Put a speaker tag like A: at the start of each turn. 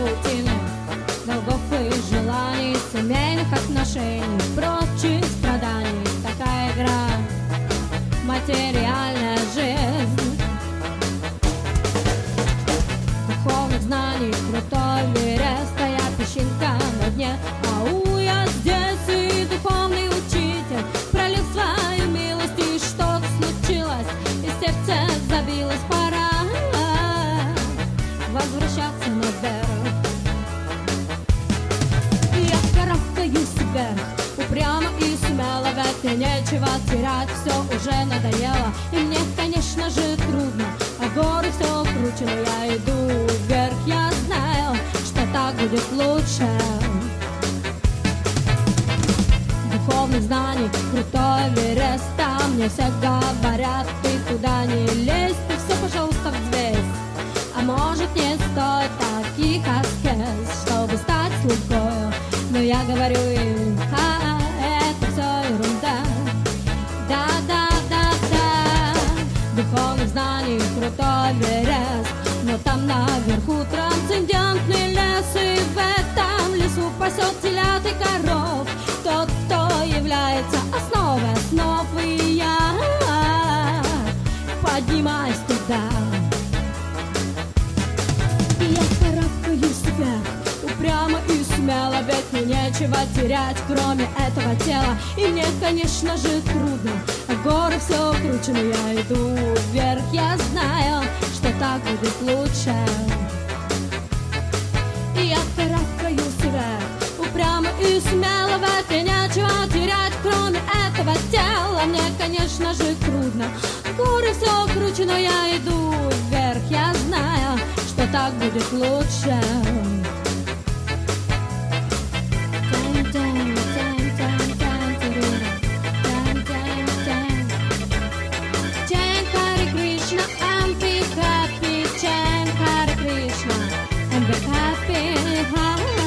A: рутины, долгов и желаний, семейных отношений, прочих страданий. Такая игра, материальная жизнь. Духовных знаний, крутой Эверест, а я песчинка на дне. Ау, я здесь и духовный учитель пролил свою милость, и что-то случилось, и сердце забилось. Пора возвращаться наверх. Я карабкаюсь вверх, упрямо и смело, ведь мне нечего терять, все уже надоело. И мне, конечно же, трудно, а горы все круче, но я иду вверх. Я знаю, что так будет лучше. Духовных знаний, крутой Эверест, там мне все говорят: ты туда не лезь, ты все, пожалуйста, взвесь. А может, не стоит таких аскез, чтобы стать слугою. Но я говорю им: это все ерунда. Да-да-да-да. Духовных знаний, крутой Эверест, но там наверху трансцендентный лес, и в этом лесу пасет телят и коров тот, кто является основой основ. И я поднимаюсь туда. Я карабкаюсь вверх, упрямо и смело, ведь мне нечего терять, кроме этого тела. И мне, конечно же, трудно, а горы все круче, но я иду вверх. Я знаю, что так будет лучше. И я карабкаюсь вверх, упрямо и смело, ведь мне нечего терять, кроме этого тела. Мне, конечно же, трудно, горы все круче, но я иду вверх. Я знаю, что так будет лучше. Chant Hare Krishna and be happy. Chant Hare Krishna and be happy.